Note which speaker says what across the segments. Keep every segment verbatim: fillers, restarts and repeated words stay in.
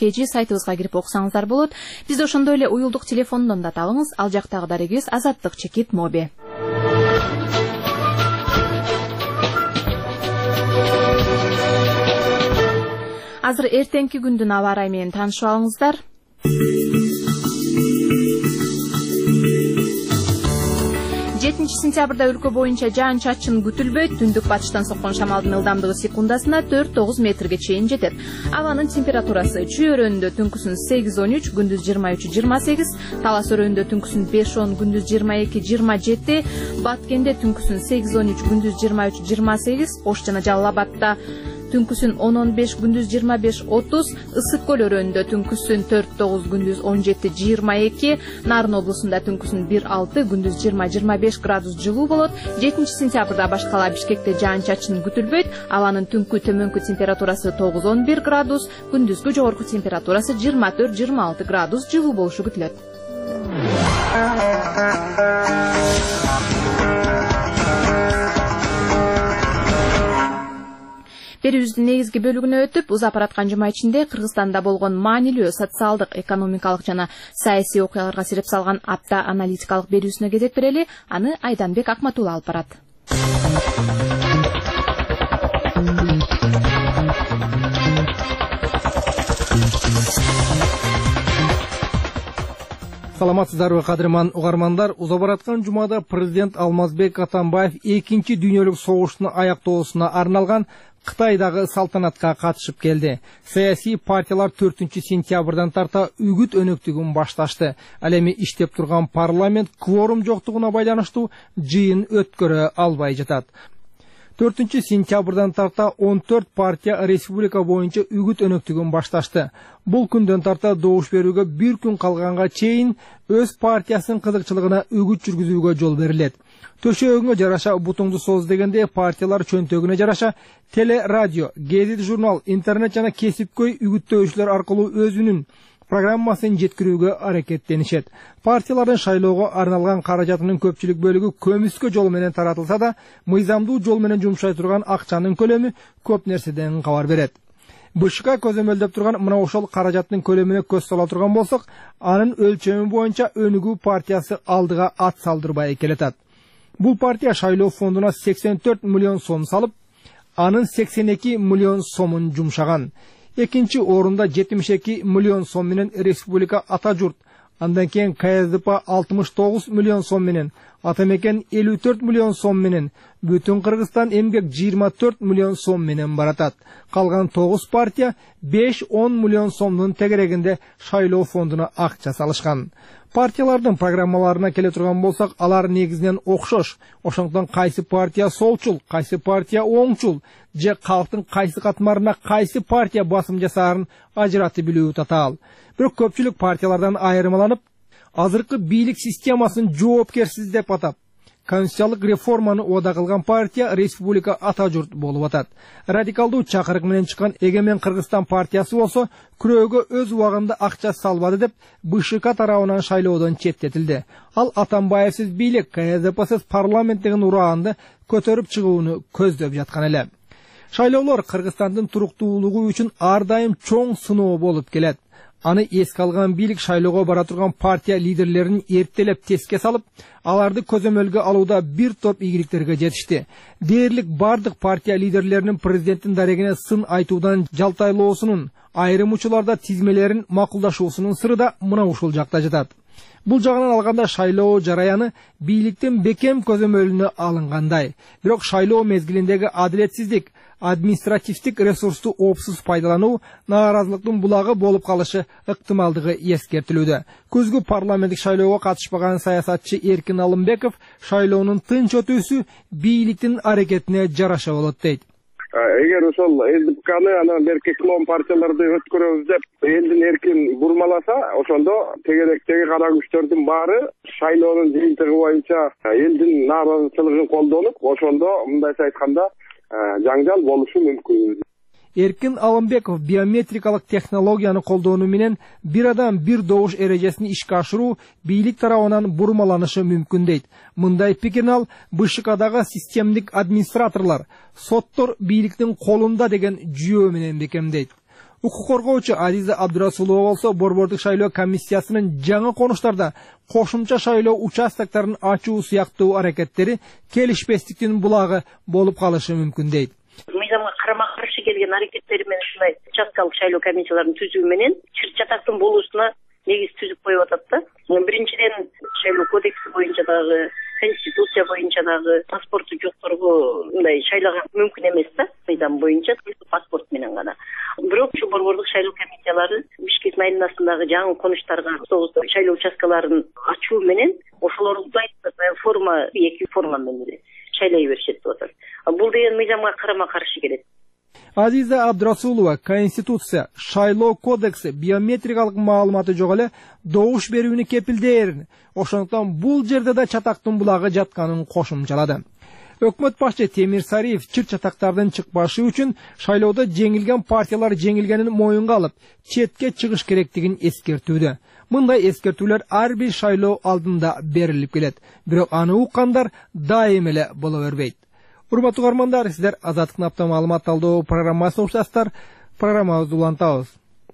Speaker 1: kg сайтыбызга кирип окусаңыздар болот. Бизди ошондой эле уюлдук телефондон да табыңыз. Ал жактагы дарегибиз Азаттык Чекит Моби. Азыр эртеңки күндүн аба ырайы менен таанышып алыңыздар. жетинчи сентябрда өлкө боюнча жаан-чачын күтүлбөйт. Түндүк батыштан соккон шамалдын ылдамдыгы секундасына төрт тогуз метрге чейин жетет. Абанын температурасы чүй өрөөнүндө түнкүсүн сегиз он үч, күндүз жыйырма үч жыйырма сегиз, Талас өрөөнүндө түнкүсүн беш он, күндүз жыйырма эки жыйырма жети, Баткенде түнкүсүн сегиз он үч, күндүз жыйырма үч жыйырма сегиз, Ош жана Жалал Абадта түнкүсүн он он беш, күндүз жыйырма беш отуз, Ысык көл өрөөнүндө түнкүсүн төрт тогуз, күндүз он жети жыйырма эки, Нарын облусунда түнкүсүн бир алты, күндүз жыйырма жыйырма беш градус жылуу болот. жетинчи сентябрда башкала Бишкекте жаан-чачын күтүлбөйт. Абанын түнкү төмөнкү температурасы тогуз он бир градус, күндүзгү жогорку температурасы жыйырма төрт жыйырма алты градус жылуу болушу күтүлөт. Берүүбүздүн негизги бөлүгүнө өтүп, узап бараткан жума ичинде Кыргызстанда болгон маанилүү социалдык, экономикалык жана саясий окуяларга сирип салган апта аналитикалык берүүсүнө кезек берели. Аны Айданбек Акматулла алып барат.
Speaker 2: Саламатсыздарбы, кадырман угармандар. Узап бараткан жумада президент Алмазбек Атамбаев экинчи дүйнөлүк согуштун аяктоосуна арналган Кытайдагы салтанатка катышып келди. Саясий партиялар төртүнчү сентябрдан тарта үгүт өнөктүгүн башташты. Ал эми иштеп турган парламент кворум жоктугуна байланыштуу жыйын өткөрө албай жатат. төртүнчү сентябрдан тарта он төрт партия республика боюнча үгүт өнөктүгүн башташты. Бул күндөн тарта добуш берүүгө бир күн калганга чейин өз партиясынын кызыкчылыгына үгүт жүргүзүүгө жол берилет. Төшөгүнгө жараша бутуңду соз дегенде партиялар чөнтөгүнө жараша теле, радио, гезит, журнал, интернет жана кесипкөй үгүттөөчүлөр аркылуу өзүнүн программасын жеткирүүгө аракеттенишет. Партиялардын шайлоого арналган каражатынын көпчүлүк бөлүгү көмүскө жол менен таратылса да, мыйзамдуу жол менен жумшай турган акчанын көлөмү көп нерседен кабар берет. БШК көзөмөлдөп турган мына ошол каражаттын көлөмүнө көз сала турган болсок, анын өлчөмү боюнча Өнүгүү партиясы алдыга ат салдырбай келатат. Бул партия шайлоо фондуна сексен төрт миллион сом салып, анын сексен эки миллион сомун жумшаган. Экинчи орунда жетимиш эки миллион сом менен Республика Ата журт, андан кийин КСДП алтымыш тогуз миллион сом менен, Атамекен элүү төрт миллион сом менен, Бүтүн Кыргызстан эмгек жыйырма төрт миллион сом менен баратат. Калган тогуз партия беш он миллион сомдун тегерегинде шайлоо фондуна акча салышкан. Партиялардын программаларына келе турган болсак, алар негизинен окшош. Ошондон кайсы партия солчул, кайсы партия оңчул, же калктын кайсы катмарына кайсы партия басым жасаарын ажыратып билүү татаал. Бирок көпчүлүк партиялардан айырмаланып, азыркы бийлик системасын жоопкерсиз деп атап, конституциялык реформаны ода кылган партия Республика Ата журт болуп атат. Радикалдуу чакырык менен чыккан Эгемен Кыргызстан партиясы болсо, күрөөгө өз убагында акча салбады деп БШК тарабынан шайлоодон четтетилди. Ал Атамбаевсиз бийлик, КСДПсиз парламент деген ураанды көтөрүп чыгууну көздөп жаткан эле. Шайлоолор Кыргызстандын туруктуулугу үчүн ар дайым чоң сыноо болуп келет. Аны эске алган бийлик шайлоого бара турган партия лидерлерин эртелеп теске салып, аларды көзөмөлгө алууда бир топ ийгиликтерге жетишти. Дээрлик бардык партия лидерлеринин президенттин дарегине сын айтуудан жалтайлоосунун, айрым учурларда тизмелерин макулдашуусунун сыры да мына ушул жакта жатат. Бул жагынан алганда шайлоо жараяны бийликтин бекем көзөмөлүнө алынгандай. Бирок шайлоо мезгилиндеги адилетсиздик, административдик ресурсту опсуз пайдалануу нааразылыктын булагы болуп калышы ыктымалдыгы эскертилүүдө. Күзгү парламенттик шайлоого катышпаган саясатчы Эркин Алымбеков шайлоонун тынч өтүүсү бийликтин аракетине жараша болот дейт.
Speaker 3: Эгер ошол ЛДПКны анан берки клон партияларды өткөрөбүз деп элдин эркин бурмаласа, ошондо тегеректеги кара күчтөрдүн баары шайлоонун жыйынтыгы боюнча элдин нааразычылыгын колдонуп, ошондо мындайча айтканда жаңжал болушу мүмкүн.
Speaker 2: Эркин Алымбеков биометрикалык технологияны колдонуу менен бир адам бир добуш эрежесин ишке ашыруу бийлик тарабынан бурмаланышы мүмкүн дейт. Мындай пикирин ал БШКдагы системдик администраторлор, соттор бийликтин колунда деген жүйөө менен бекемдейт. Укук коргоочу Азиза Абдурасулова болсо борбордук шайлоо комиссиясынын жаңы конуштарда кошумча шайлоо участоктарын ачуу сыяктуу аракеттери келишпестиктин булагы болуп калышы мүмкүн дейт.
Speaker 4: Мыйзамга карама каршы келген аракеттери менен ушундай участкалык шайлоо комиссияларын түзүү менен чыр чатактын болуусуна негиз түзүп коюп атат да. Биринчиден шайлоо кодекси боюнча дагы, конституция боюнча дагы паспорту жокторго мындай шайлага мүмкүн эмес да. Мыйзам боюнча паспорт менен гана. Бирок ушу борбордук шайлоо комиссиялары Бишкек майдинасындагы жаңы конуштарга тогуз шайлоо участкаларын ачуу менен ошолорду форма эки форма менен шайлай беришет деп атат. Бул деген мыйзамга карама каршы келет.
Speaker 2: Азиза Абдурасулова Конституция, шайлоо кодекси биометрикалык маалыматы жок эле добуш берүүнү кепилдээрин, ошондуктан бул жерде да чатактын булагы жатканын кошумчалады. Өкмөт башчы Темир Сариев чыр чатактардын чыкпашы үчүн шайлоодо жеңилген партиялар жеңилгенин моюнга алып, четке чыгыш керектигин эскертүүдө. Мындай эскертүүлөр ар бир шайлоо алдында берилип келет, бирок аны уккандар дайым эле боло бербейт. Урматтуу угармандар, сиздер Азаттыктын апта маалымат талдоо программасын уктасыздар. Программабызды улантабыз.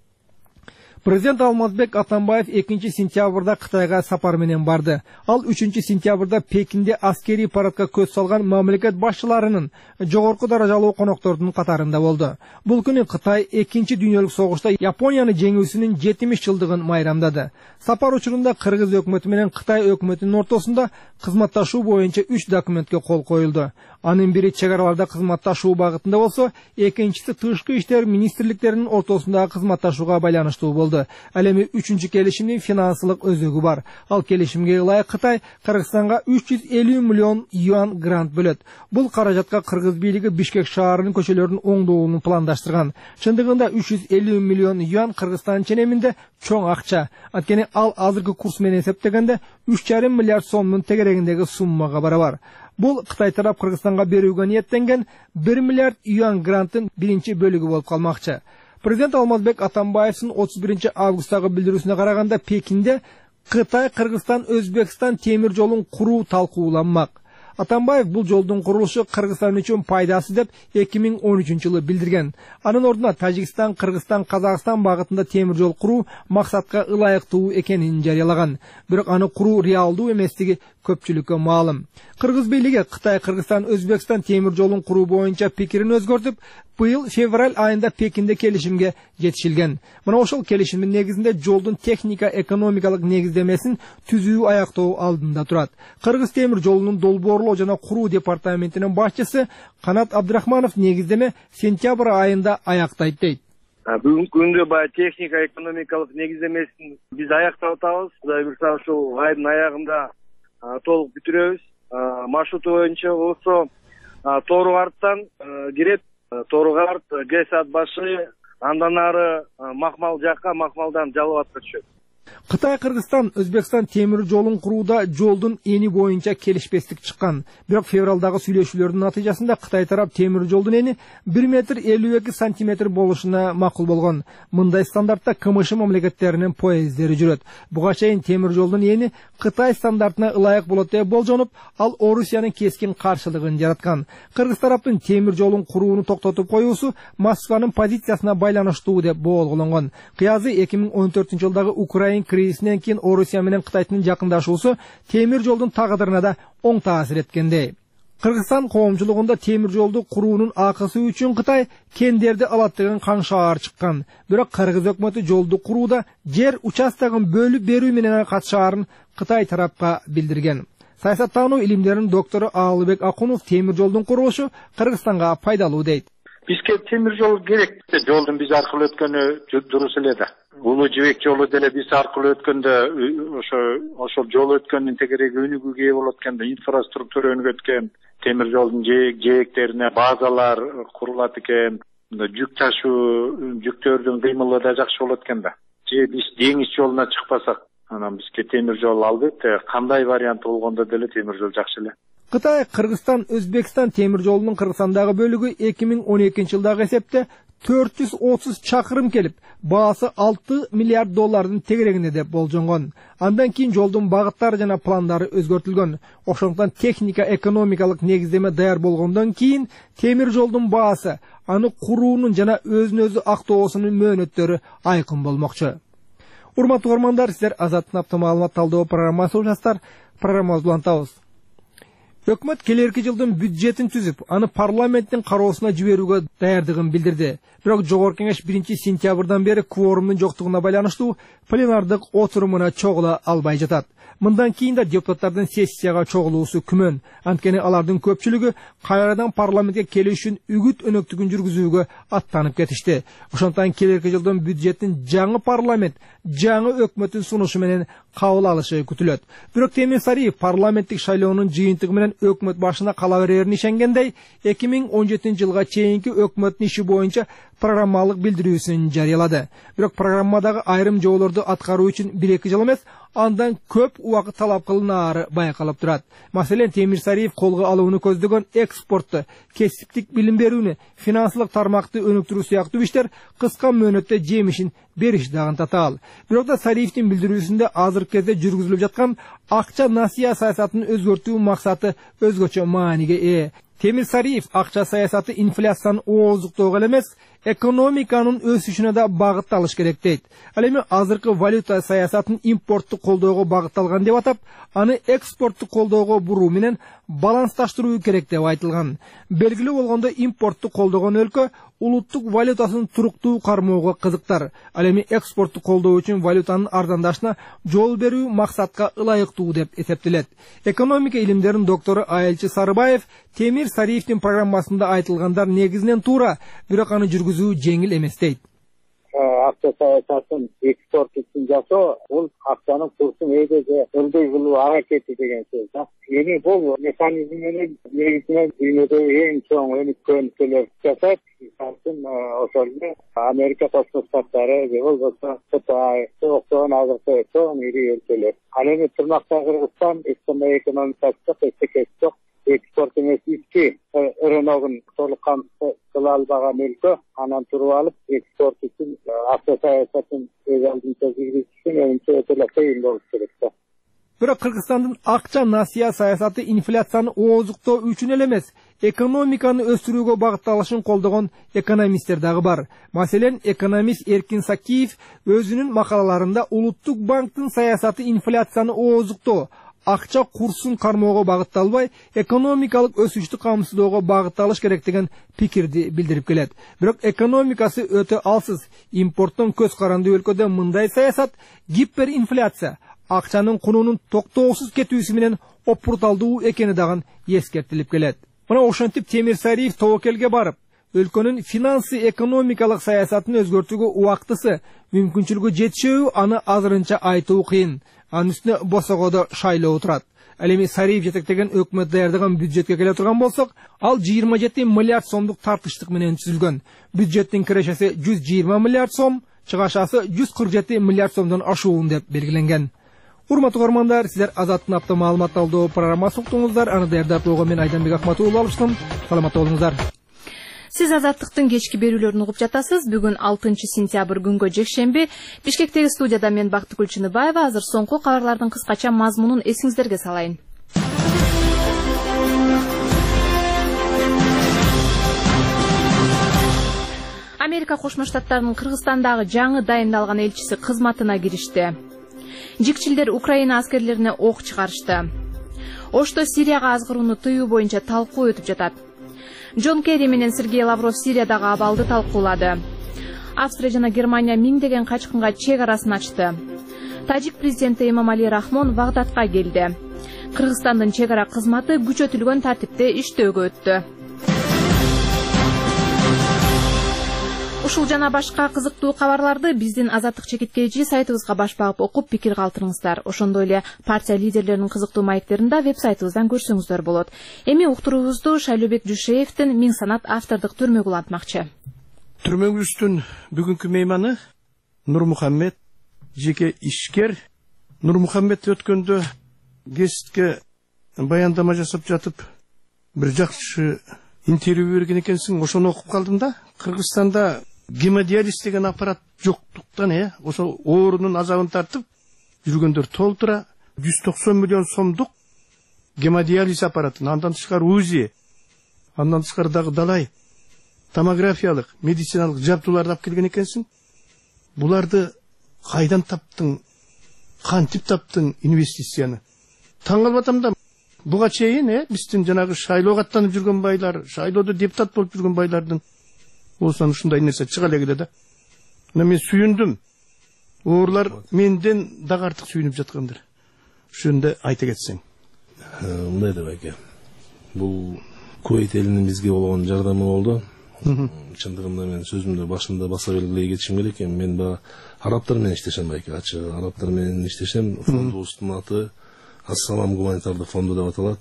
Speaker 2: Президент Алмазбек Атамбаев экинчи сентябрда Кытайга сапар менен барды. Ал үчүнчү сентябрда Пекинде аскерий парадка көз салган мамлекет башчыларынын жогорку даражалуу коноктордун катарында болду. Бул күнү Кытай экинчи дүйнөлүк согушта Японияны жеңүүсүнүн жетимиш жылдыгын майрамдады. Сапар учурунда Кыргыз өкмөтү менен Кытай өкмөтүнүн ортосунда кызматташуу боюнча үч документке кол коюлду. Анын бири чек араларда кызматташуу багытында болсо, экинчиси тышкы иштер министрликтеринин ортосундагы кызматташууга байланыштуу болду. Ал эми үчүнчү келишимдин финансылык өзөгү бар. Ал келишимге ылайык Кытай Кыргызстанга үч жүз элүү миллион юан грант бөлөт. Бул каражатка Кыргыз бийлиги Бишкек шаарынын көчөлөрүнүн оңдоолун пландаштырган. Чындыгында үч жүз элүү миллион юан Кыргызстан ченеминде чоң акча. Анткени ал азыркы курс менен эсептегенде үч жарым миллиард сомдун тегерегиндеги суммага барабар. Бул Кытай тарап Кыргызстанга берүүгө ниеттенген бир миллиард юан гранттын биринчи бөлүгү болуп калмакчы. Президент Алмазбек Атамбаевдин отуз биринчи августтагы билдирүүсүнө караганда Пекинде Кытай, Кыргызстан, Өзбекстан темир жолун куруу талкууланмак. Атамбаев бул жолдун курулушу Кыргызстан үчүн пайдасы деп эки миң он үчүнчү жылы билдирген. Анын ордуна Тажикстан, Кыргызстан, Казакстан багытында темир жол куруу максатка ылайыктуу экенин жарыялаган. Бирок аны куруу реалдуу эместиги көпчүлүккө маалым. Кыргыз бийлиги Кытай, Кыргызстан, Өзбекстан темир жолун куруу боюнча пикирин өзгөртүп, быйыл февраль айында Пекинде келишимге жетишилген. Мына ошол келишимдин негизинде жолдун техника экономикалык негиздемесин түзүү аяктоо алдында турат. Кыргыз темир жолунун долбоорлоо жана куруу департаментинин башчысы Канат Абдрахманов негиздеме сентябрь айында аяктайт дейт.
Speaker 3: Бүгүнкү күндө баягы техника экономикалык негиздемесин биз аяктап атабыз. Кудай буйрса ушул айдын аягында толук бүтүрөбүз. Маршруту боюнча болсо Тооругарттан кирет, Тооругарт, Гесат башы, андан ары Макмал жакка, Макмалдан Жалал-Абадка түшөт.
Speaker 2: Кытай, Кыргызстан, Өзбекстан темир жолун курууда жолдун эни боюнча келишпестик чыккан. Бирок февралдагы сүйлөшүүлөрдүн натыйжасында Кытай тарап темир жолдун эни бир метр элүү эки сантиметр болушуна макул болгон. Мындай стандартта КМШ мамлекеттеринин поезддери жүрөт. Буга чейин темир жолдун эни Кытай стандартына ылайык болот деп болжонуп, ал Орусиянын кескин каршылыгын жараткан. Кыргыз тараптын темир жолун курууну токтотуп коюусу Москванын позициясына байланыштуу деп боолголонгон. Кыязы эки миң он төртүнчү жылдагы Украин кризисинен кийин Орусия менен Кытайдын жакындашуусу темир жолдун тагдырына да оң таасир эткендей. Кыргызстан коомчулугунда темир жолду куруунун акысы үчүн Кытай кендерди алат деген каң шаар чыккан. Бирок Кыргыз өкмөтү жолду курууда жер участогун бөлүп берүү менен катышаарын Кытай тарапка билдирген. Саясаттануу илимдеринин доктору Аалыбек Акунов темир жолдун курулушу Кыргызстанга пайдалуу дейт.
Speaker 5: Бизге темир жол керек. Жолдун биз аркылуу өткөнү дурус эле да. Улуу жибек жолу деле биз аркылуу өткөндө ошо ошол жол өткөндүн тегереги өнүгүүгө ээ болот экен да, инфраструктура өнүгөт экен, темир жолдун жээк жээктерине базалар курулат экен, жүк ташуу жүктөрдүн кыймылы да жакшы болот экен да. Же биз деңиз жолуна чыкпасак, анан бизге темир жол албетте кандай вариант болгондо деле темир жол жакшы эле.
Speaker 2: Кытай, Кыргызстан, Өзбекстан темир жолунун Кыргызстандагы бөлүгү эки миң он экинчи жылдагы эсепте төрт жүз отуз чакырым келип, баасы алты миллиард доллардын тегерегинде деп болжонгон. Андан кийин жолдун багыттары жана пландары өзгөртүлгөн. Ошондуктан техника экономикалык негиздеме даяр болгондон кийин темир жолдун баасы, аны куруунун жана өзүн өзү актоосунун мөөнөттөрү айкын болмокчу. Урматтуу угармандар, сиздер Азаттын автомаалымат талдоо программасы улантасыздар. Программабызды улантабыз. Өкмөт келерки жылдын бюджетин түзүп, аны парламенттин кароосуна жиберүүгө даярдыгын билдирди. Бирок жогорку кеңеш биринчи сентябрдан бери кворумдун жоктугуна байланыштуу пленардык отурумуна чогула албай жатат. Мындан кийин да депутаттардын сессияга чогулуусу күмөн. Анткени алардын көпчүлүгү кайрадан парламентке келүү үчүн үгүт өнөктүгүн жүргүзүүгө аттанып кетишти. Ошондуктан келерки жылдын бюджетин жаңы парламент, жаңы өкмөттүн сунушу менен кабыл алышы күтүлөт. Бирок Темир Сариев парламенттик шайлоонун жыйынтыгы менен өкмөт башына кала берерин ишенгендей, эки миң он жетинчи жылга чейинки өкмөттүн иши боюнча программалык билдирүүсүн жарыялады. Бирок программадагы айрым жоолорду аткаруу үчүн бир-эки жыл эмес, андан көп убакыт талап кылынаары байкалып турат. Маселен, Темир Сариев колго алууну көздөгөн экспортту, кесиптик билим берүүнү, финансылык тармакты өнүктүрүү сыяктуу иштер кыска мөөнөттө жемишин бериш дагы татаал. Бирок да Сариевдин билдирүүсүндө азыркы кезде жүргүзүлүп жаткан акча насыя саясатын өзгөртүү максаты өзгөчө мааниге ээ. Темир Сариев акча саясаты инфляциянын ооздуктоого эле эмес, экономиканын өсүшүнө да багытталыш керек дейт. Ал эми азыркы валюта саясатын импортту колдоого багытталган деп атап, аны экспортту колдоого буруу менен балансташтыруу керек деп айтылган. Белгилүү болгондо импортту колдогон өлкө улуттук валютасын туруктуу кармоого кызыктар. Ал эми экспортту колдоо үчүн валютанын арзандашына жол берүү максатка ылайыктуу деп эсептелет. Экономика илимдеринин доктору Айылчы Сарыбаев Темир Сариевдин программасында айтылгандар негизинен туура, бирок аны жүргүзүү жеңил эмес дейт.
Speaker 6: Акча саясатын экспорт үчүн жасоо, бул акчанын курсун эдеже өлдөй кылуу аракети деген сөз да. Эми бул механизм менен негизинен дүйнөдөгү эң чоң өнүккөн өлкөлөр жасайт. Мисалы ошол эле Америка Кошмо Штаттары же болбосо Кытай, октогон азыркы чоң ири өлкөлөр. Ал эми тырнакта Кыргызстан эчкандай экономикасы эстекеси жок. Экспорт эмес ички рыногун толук камсыз кыла албаган өлкө, анан туруп алып экспорт үчүн акча саясатын өз алдынча жүргүзүш менче өтө эле кыйын болуш керек да.
Speaker 2: Бирок Кыргызстандын акча насыя саясаты инфляцияны ооздуктоо үчүн эле эмес, экономиканы өстүрүүгө багытталышын колдогон экономисттер дагы бар. Маселен, экономист Эркин Сакиев өзүнүн макалаларында улуттук банктын саясаты инфляцияны ооздуктоо, акча курсун кармоого багытталбай, экономикалык өсүштү камсыздоого багытталыш керек деген пикирди билдирип келет. Бирок экономикасы өтө алсыз, импорттон көз каранды өлкөдө мындай саясат гиперинфляция, акчанын кунунун токтоосуз кетүүсү менен опурталдуу экени дагы эскертилип келет. Мына ошентип Темир Сариев тобокелге барып, өлкөнүн финансы экономикалык саясатын өзгөртүүгө убактысы, мүмкүнчүлүгү жетишөбү, аны азырынча айтуу кыйын. Анын үстүнө босогодо шайлоо турат. Ал эми Сариев жетектеген өкмөт даярдаган бюджетке келе турган болсок, ал жыйырма жети миллиард сомдук тартыштык менен түзүлгөн. Бюджеттин кирешеси жүз жыйырма миллиард сом, чыгашасы жүз кырк жети миллиард сомдон ашуун деп белгиленген. Урматтуу угармандар, сиздер Азаттын автомаалымат талдоо программасын уктуңуздар. Аны даярдап койгон мен Айданбек Акматуллу алыштым. Саламатта болуңуздар.
Speaker 1: Сиз Азаттыктын кечки берүүлөрүн угуп жатасыз. Бүгүн алтынчы сентябрь күнгө жекшемби. Бишкектеги студияда мен Бактыгүл Чыныбаева. Азыр соңку кабарлардын кыскача мазмунун эсиңиздерге салайын. Америка Кошмо Штаттарынын Кыргызстандагы жаңы дайындалган элчиси кызматына киришти. Жикчилдер Украина аскерлерине ок чыгарышты. Ошто Сирияга азгырууну тыюу боюнча талкуу өтүп жатат. Джон Керри менен Сергей Лавров Сириядагы абалды талкуулады. Австрия жана Германия миңдеген качкынга чек арасын ачты. Тажик президенти Эмомали Рахмон Багдадка келди. Кыргызстандын чек ара кызматы күчөтүлгөн тартипте иштөөгө өттү. Ушул жана башка кызыктуу кабарларды биздин Азаттык чекиткейчи сайтыбызга баш багып окуп пикир калтырыңыздар. Ошондой эле партия лидерлеринин кызыктуу маектерин да веб-сайтыбыздан көрсөңүздөр болот. Эми уктуруубузду Шайлообек Жушеевдин Миң санат автордук түрмөгү улантмакчы.
Speaker 7: Түрмөгүбүздүн бүгүнкү мейманы Нурмухаммед, жеке ишкер. Нурмухаммед өткөндө гезитке баяндама жасап жатып, бир жакшы интервью берген экенсиң, ошону окуп калдым да. Кыргызстанда гемодиализ деген аппарат жоктуктан, э, ошо оорунун азабын тартып жүргөндөр толтура жүз токсон миллион сомдук гемодиализ аппаратын, андан тышкары УЗИ, андан тышкары дагы далай томографиялык, медициналык жабдууларды алып келген экенсиң. Буларды кайдан таптың, кантип таптың инвестицияны? Таң калып атам да. Буга чейин, э, биздин жанагы шайлоого аттанып жүргөн байлар, шайлоодо депутат болуп жүргөн байлардын осунан ушундай нерсе чыга эле да. Мына мен сүйүндүм. Оорлар менден дагы артык сүйүнүп жаткандар. Ошондо айта кетсең.
Speaker 8: Мындай деп айке. Бул Кувейт элинин бизге болгон жардамы болду. Чындыгында мен сөзүмдү башында баса белгилей кетишим керек экен. Мен баа арабтар менен иштешем айке. Ачык арабтар менен иштешем. Фондубуздун аты Ассалам гуманитардык фонду деп аталат.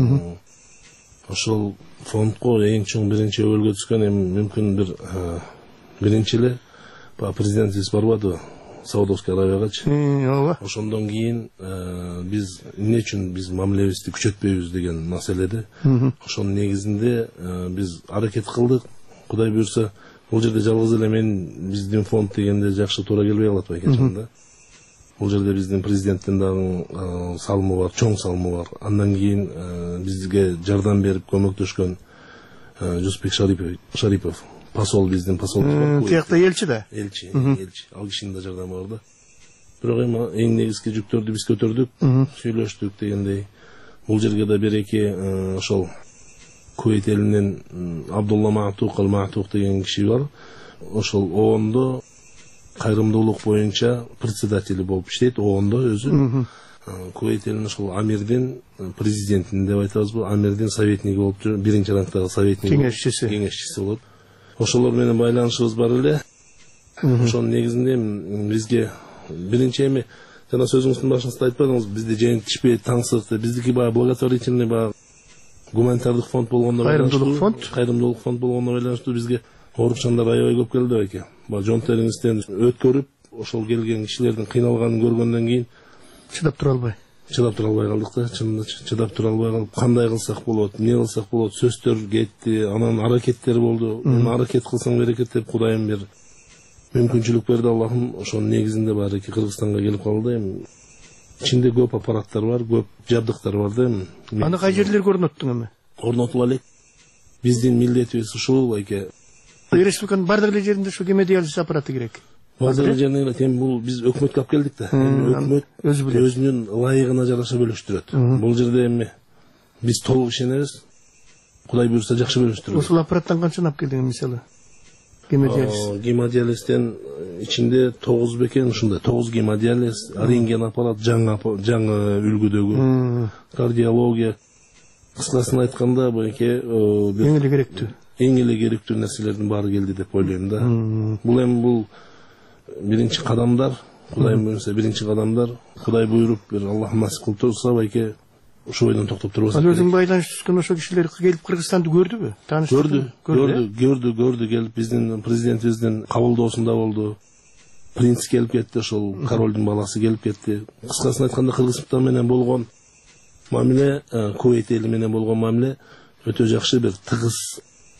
Speaker 8: Ошол фондко эң чоң биринчи өбөлгө түскөн эми мүмкүн бир биринчи эле президентибиз барбады Саудовский Аравиягачы.
Speaker 7: Ооба.
Speaker 8: Ошондон кийин биз эмне үчүн биз мамилебизди күчөтпөйбүз деген маселеде. Ошонун негизинде биз аракет кылдык. Кудай буйрса, бул жерде жалгыз эле мен биздин фонд дегенде жакшы туура келбей калат байкечим да. Бул жерде биздин президенттин дагы салымы бар, чоң салымы бар. Андан кийин бизге жардам берип көмөктөшкөн Жусупбек Шарипов, посол биздин посол.
Speaker 7: Тиякта элчи да.
Speaker 8: Элчи, элчи. Ал кишинин да жардамы бар да. Бирок эми эң негизги жүктөрдү биз көтөрдүк, сүйлөштүк дегендей. Бул жерге да бир эки ошол Кувейт элинен Абдулла Маатук Ал-Маатук деген киши бар. Ошол оондо кайрымдуулук боюнча председатели болуп иштейт, оондо өзү. Кувейт элинин ошол амирдин президентин деп айтабызбы, амирдин советниги болуп жүр, биринчи рангдагы советник,
Speaker 7: кеңешчиси,
Speaker 8: кеңешчиси болот. Ошолор менен байланышыбыз бар эле. Ошонун негизинде бизге биринчи эми жана сөзүңүздүн башыңызда айтпадыңыз, бизде жентишпей таңсык, биздики баягы благотворительный баягы гуманитардык фонд болгондо,
Speaker 7: кайрымдуулук фонд,
Speaker 8: кайрымдуулук фонд болгондо байланыштуу бизге оорукчандар аябай көп келди байке. Баягы жон териңизден өткөрүп, ошол келген кишилердин кыйналганын көргөндөн кийин
Speaker 7: чыдап тура албай,
Speaker 8: чыдап тура албай калдык да, чынында чыдап тура албай калып, кандай кылсак болот, эмне кылсак болот, сөздөр кетти, анан аракеттер болду. Мен аракет кылсаң берекет деп Кудайым бир мүмкүнчүлүк берди Аллахым. Ошонун негизинде баары эки Кыргызстанга келип калды. Эми ичинде көп аппараттар бар, көп жабдыктар бар да. Эми
Speaker 7: аны кай жерлерге орноттуң эми?
Speaker 8: Орнотуп элек. Биздин милдетибиз ушул байке.
Speaker 7: Республиканын бардык эле жеринде ушу гемодиализ аппараты керек.
Speaker 8: Бардык эле жеринде эми бул биз өкмөткө алып келдик да. Өкмөт
Speaker 7: өзү билет,
Speaker 8: өзүнүн ылайыгына жараша бөлүштүрөт. Бул жерде эми биз толук ишенебиз. Кудай буйрса жакшы бөлүштүрөт.
Speaker 7: Ушул аппараттан канчаны алып келдиң мисалы? Гемодиализ.
Speaker 8: Гемодиализден ичинде тогуз бекен ушундай тогуз гемодиализ, рентген аппарат, жаңы жаңы үлгүдөгү, кардиология. Кыскасын айтканда байке
Speaker 7: эң эле керектүү.
Speaker 8: Эң эле керектүү нерселердин баары келди деп ойлойм да. Бул эми бул биринчи кадамдар, Кудайым буйрса биринчи кадамдар. Кудай буйруп бир Аллах насип кылып турса байке ошол бойдон токтоп турбас.
Speaker 7: Ал өзүң байланыш түзгөн ошо кишилер келип Кыргызстанды көрдүбү? Тааныштырды?
Speaker 8: Көрдү, көрдү, көрдү, көрдү келип биздин президентибиздин кабылдоосунда болду. Принц келип кетти, ошол королдун баласы келип кетти. Кыскасын айтканда Кыргызстан менен болгон мамиле, Кувейт эли менен болгон мамиле өтө жакшы, бир тыгыз,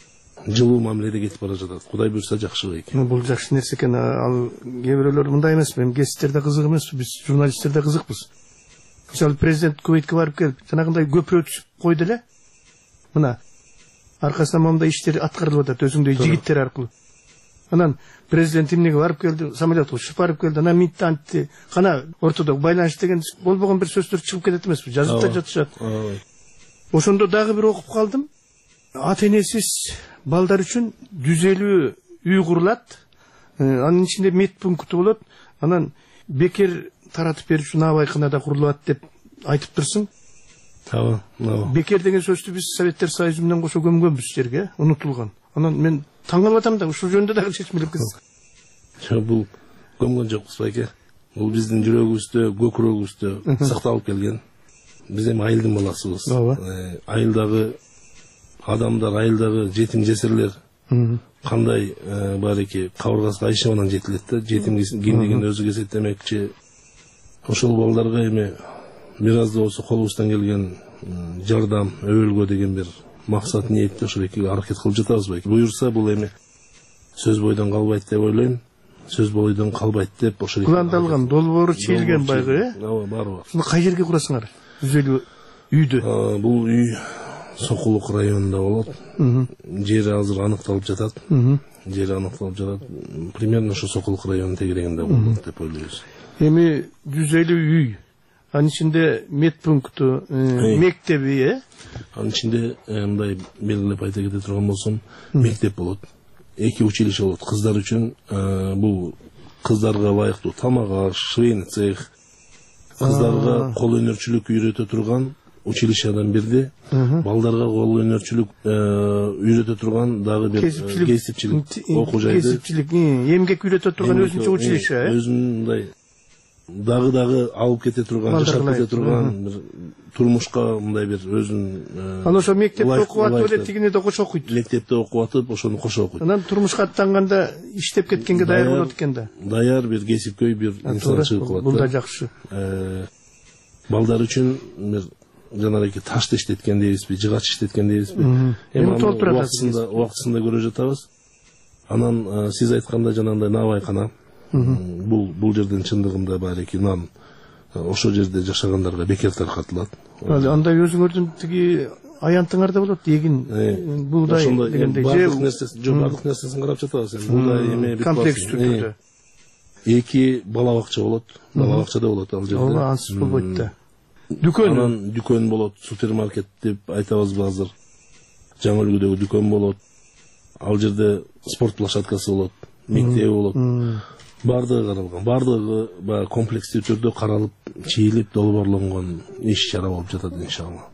Speaker 8: жылуу мамиледе кетип бара жатат. Кудай буйрса жакшы экен.
Speaker 7: Бул жакшы нерсе экен. Ал кээ бирөөлөр мындай эмес, эми гезиттерде кызык эмес, биз журналисттерде кызыкпыз. Мисалы президент Кувейтке барып келип, жанагындай көпүрө түзүп койду эле. Мына аркасынан момундай иштер аткарылып атат өзүңдөй жигиттер аркылуу. Анан президент эмнеге барып келди, самолетке учуп барып келди, анан митти антти, кана ортодо байланыш деген болбогон бир сөздөр чыгып кетет эмеспи? Жазып да жатышат. Ошондо дагы бир окуп калдым. Ата энесиз балдар үчүн жүз элүү үй курулат. Анын ичинде мед пункту болот. Анан бекер таратып берүүчү набайканада курулат деп айтып турсуң.
Speaker 8: Таа,
Speaker 7: бекер деген сөздү биз Советтер Союзу менен кошо көмгөнбүз жерге, унутулган. Анан мен таң калып атам да, ушул жөнүндө дагы чечим элекпиз.
Speaker 8: Бул көмгөн жокпуз байке. Бул биздин жүрөгүбүздө, көкүрөгүбүздө сакталып келген. Биз эми айылдын баласыбыз. Айылдагы адамдар, айылдагы жетим жесирлер кандай бареки кабыргасы кайшы менен жетилет да, жетим кимдигин өзү кесеттемекчи. Ошол балдарга эми бир аз да болсо колубуздан келген жардам, өбөлгө деген бир максат ниетте ошол экиге аракет кылып жатабыз байке. Буюрса бул эми сөз бойдон калбайт деп ойлойм. Сөз бойдон калбайт деп ошол
Speaker 7: пландалган, долбоору чийилген байгы, э?
Speaker 8: Ооба, баары бар.
Speaker 7: Муну кай жерге курасыңар? жүз элүү үйдү.
Speaker 8: Бул үй Сокулук районунда болот. Жери азыр аныкталып жатат. Жери аныкталып жатат. Примерно ошо Сокулук районунун тегерегинде болот деп ойлойбуз.
Speaker 7: Эми жүз элүү үй. Анын ичинде медпункту, мектеби, э?
Speaker 8: Анын ичинде мындай белгилеп айта кете турган болсом, мектеп болот. Эки училище болот. Кыздар үчүн бул кыздарга ылайыктуу тамак аш, швейный цех, кыздарга кол өнөрчүлүк үйрөтө турган училищедан бирди, балдарга кол өнөрчүлүк үйрөтө турган дагы бир кесипчилик окуу жайды.
Speaker 7: Кесипчилик, эмгек үйрөтө турган өзүнчө училище, э?
Speaker 8: Өзүндай дагы дагы алып кете турган, жашап кете турган, турмушка мындай бир өзүн
Speaker 7: Анан ошо мектепте окуп атып эле тигине да кошо окуйт.
Speaker 8: Мектепте окуп атып, ошону кошо окуйт.
Speaker 7: Анан турмушка аттанганда иштеп кеткенге даяр болот экен да.
Speaker 8: Даяр бир кесипкөй бир инсан чыгып калат.
Speaker 7: Бул да жакшы.
Speaker 8: Балдар үчүн бир жанагы ташты иштеткен дейбизби, жыгач иштеткен дейбизби?
Speaker 7: Эми толтурат
Speaker 8: убактысында, убактысында көрө жатабыз. Анан сиз айткандай жанагындай набайкана. Бул бул жерден чындыгында бареки нан ошо жерде жашагандарга бекер таркатылат.
Speaker 7: Андай өзүңөрдүн тиги аянтыңарда болот, эгин, буудай дегендей.
Speaker 8: Бардык нерсесин, жок, бардык нерсесин карап жатабыз. Буудай эме бит
Speaker 7: комплекс түрдө.
Speaker 8: Эки бала бакча болот, бала бакчада болот ал жерде.
Speaker 7: Ооба, ансыз болбойт да. Дүкөн.
Speaker 8: Анан дүкөн болот, супермаркет деп айтабызбы азыр. Жаңы үлгүдөгү дүкөн болот. Ал жерде спорт площадкасы болот, мектеби болот. Бардыгы каралган, бардыгы баягы комплекстүү түрдө каралып, чийилип, долбоорлонгон иш чара болуп жатат иншалла.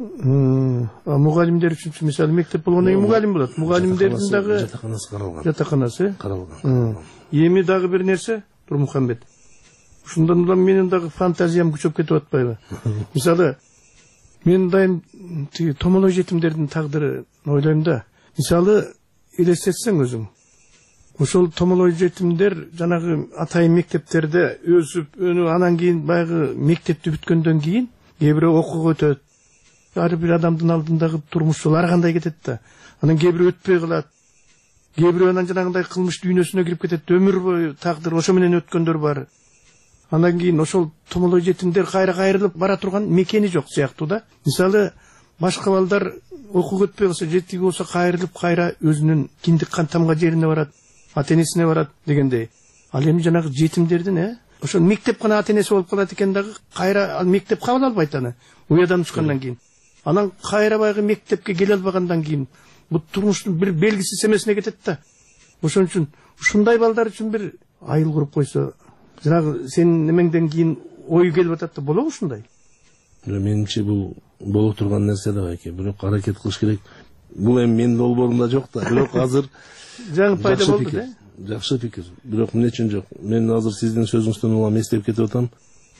Speaker 7: А мугалимдер үчүн мисалы мектеп болгондон кийин мугалим болот. Мугалимдердин дагы
Speaker 8: жатаканасы каралган.
Speaker 7: Жатаканасы
Speaker 8: каралган.
Speaker 7: Эми дагы бир нерсе, Турмухамбет. Ушундан улам менин дагы фантазиям күчөп кетип атпайбы? Мисалы, мен дайым тиги томолой жетимдердин тагдырын ойлойм да. Мисалы, элестетсең өзүң. Ошол томолой жетимдер жанагы атайын мектептерде өсүп, өнүп, анан кийин баягы мектепти бүткөндөн кийин кээ бирөө окууга өтөт. Ар бир адамдын алдындагы турмуш жолу ар кандай кетет да. Анан кээ бирөө өтпөй калат. Кээ бирөө анан жанагындай кылмыш дүйнөсүнө кирип кетет. Өмүр бою тагдыр ошо менен өткөндөр бар. Андан кийин ошол томолой жетимдер кайра кайрылып бара турган мекени жок сыяктуу да. Мисалы, башка балдар окууга өтпөй калса, жетиги болсо кайрылып кайра өзүнүн киндик кантамга жерине барат. Ата-энесине барат дегендей. Ал эми жанагы жетимдердин, э, ошо мектеп гана ата-энеси болуп калат экен дагы, кайра ал мектеп кабыл албайт аны. Уядан чыккандан кийин. Анан кайра байгы мектепке келе албагандан кийин бул турмуштун бир белгисиз эмесине кетет да. Ошон үчүн ушундай балдар үчүн бир айыл куруп койсо, жанагы сенин немеңден кийин ой келип атат да, болобу ушундай?
Speaker 8: Менимче бул боло турган нерсе да экен, бирок аракет кылыш керек. Бул эми менин долбоорумда жок да, бирок азыр
Speaker 7: жаңы пайда болду да.
Speaker 8: Жакшы пикир. Бирок эмне үчүн жок? Мен азыр сиздин сөзүңүздөн улам эстеп кетип атам.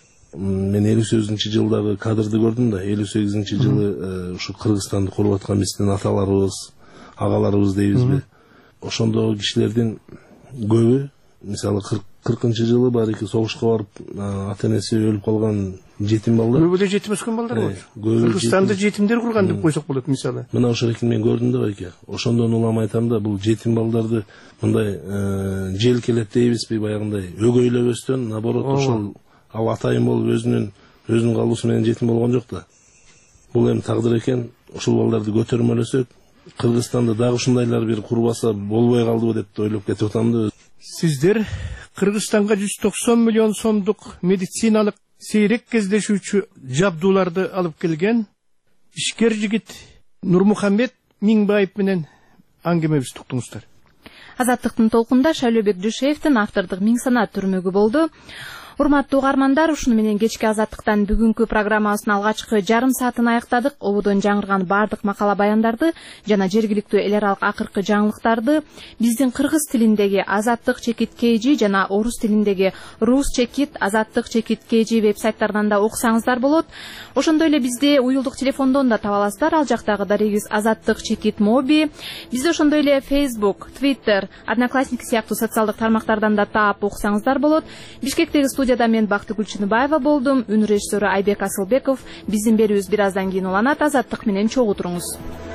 Speaker 8: Мен элүү сегизинчи жылдагы кадрды көрдүм да, элүү сегизинчи жылы ушу Кыргызстанды куруп аткан биздин аталарыбыз, агаларыбыз дейбизби? Ошондо кишилердин көбү, мисалы кыркынчы жылы бареки согушка барып, ата-энеси өлүп калган жетим балдар.
Speaker 7: Көбү да жетим өскөн балдар болчу. Кыргызстанды жетимдер курган деп койсок болот мисалы.
Speaker 8: Мына ошол экен мен көрдүм да байке. Ошондон улам айтам да, бул жетим балдарды мындай желкелеп дейбизби, баягындай өгөйлөбөстөн, наоборот, ошол ал атайын болуп өзүнүн өзүнүн калуусу менен жетим болгон жок да. Бул эми тагдыр экен. Ошол балдарды көтөрмөлөсөк, Кыргызстанда дагы ушундайлар бир курбаса болбой калдыбы деп ойлоп кетип атам да.
Speaker 7: Сиздер Кыргызстанга жүз токсон миллион сомдук медициналык сейрек кездешүүчү жабдууларды алып келген ишкер жигит Нурмухамбет Миңбаев менен аңгемебизди уктуңуздар.
Speaker 1: Азаттыктын толкунда Шайлообек Жушеевдин автордук миң санат түрмөгү болду. Урматтуу угармандар, ушуну менен кечки Азаттыктан бүгүнкү программабыздын алгачкы жарым саатын аяктадык. Ободон жаңырган бардык макала баяндарды жана жергиликтүү эл аралык акыркы жаңылыктарды биздин кыргыз тилиндеги Азаттык чекит kg жана орус тилиндеги Рус чекит Азаттык чекит kg веб-сайттарынан да окусаңыздар болот. Ошондой эле бизди уюлдук телефондон да таба аласыздар. Ал жактагы дарегибиз Азаттык чекит моби. Бизди ошондой эле Facebook, Twitter, Одноклассники сыяктуу социалдык тармактардан да таап окусаңыздар болот. Бишкектеги студияда мен Бактыгүл Чыныбаева болдум. Үн режиссеру Айбек Асылбеков. Биздин берүүбүз бир аздан кийин уланат. Азаттык менен чогуу туруңуз.